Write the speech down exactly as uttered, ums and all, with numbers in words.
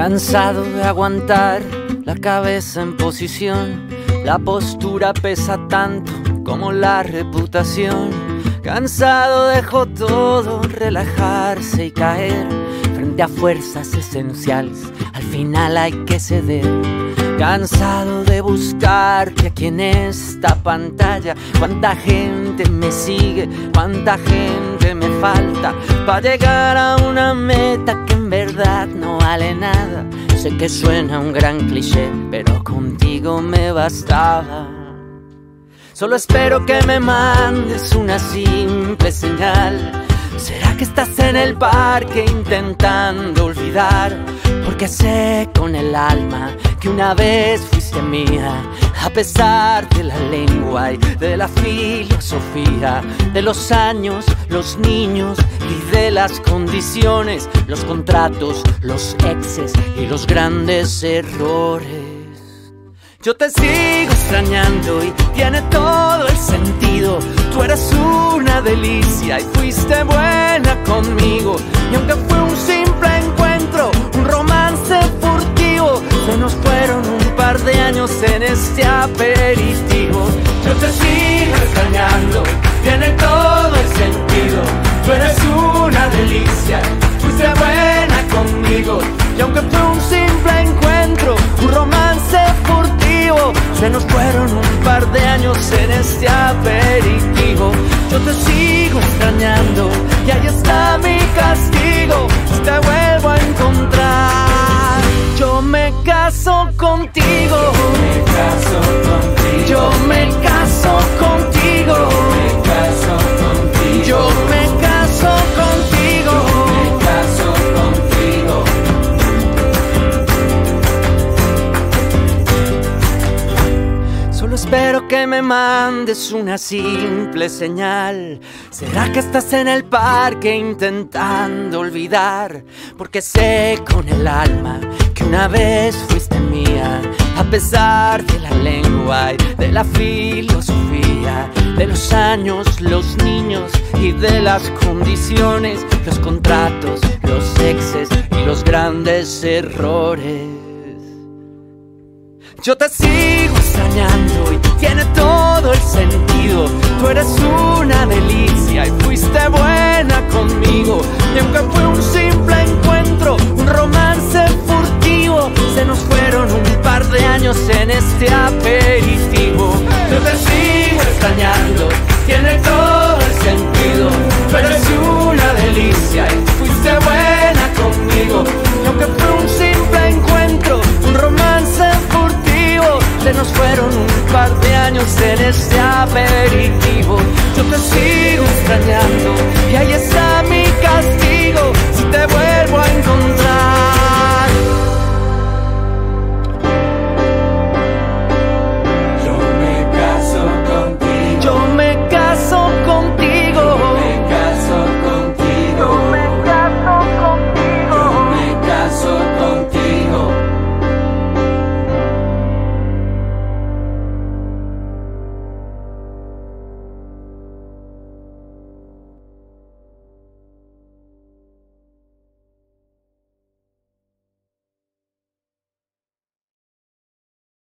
Cansado de aguantar la cabeza en posición, la postura pesa tanto como la reputación. Cansado dejó todo relajarse y caer frente a fuerzas esenciales, al final hay que ceder. Cansado de buscarte aquí en esta pantalla, cuánta gente me sigue, cuánta gente me falta para llegar a una meta que en verdad no vale nada. Sé que suena un gran cliché, pero contigo me bastaba. Solo espero que me mandes una simple señal. ¿Será que estás en el parque intentando olvidar? Porque sé con el alma que una vez fuiste mía, a pesar de la lengua y de la filosofía, de los años, los niños y de las condiciones, los contratos, los exes y los grandes errores. Yo te sigo extrañando y tiene todo el sentido. Tú eres una delicia y fuiste buena conmigo. Y aunque fue un simple encuentro, un romance furtivo, se nos fueron un par de años en este aperitivo. Yo te sigo extrañando, tiene todo el sentido. Tú eres una delicia, fuiste buena conmigo. Y aunque fue un simple encuentro, un romance furtivo, se nos fueron un par de años en este aperitivo. Yo te sigo extrañando y ahí está mi castigo. Si te vuelvo a encontrar, yo me caso contigo. Yo me caso contigo. Yo me caso contigo. Me caso contigo. Yo me caso contigo. Me caso contigo. Solo espero que me mandes una simple señal. ¿Será que estás en el parque intentando olvidar? Porque sé con el alma que una vez fuiste mía, a pesar de la lengua y de la filosofía, de los años, los niños y de las condiciones, los contratos, los exes y los grandes errores. Yo te sigo extrañando y tiene todo el sentido. Tú eres una delicia y fuiste buena conmigo. Y aunque fue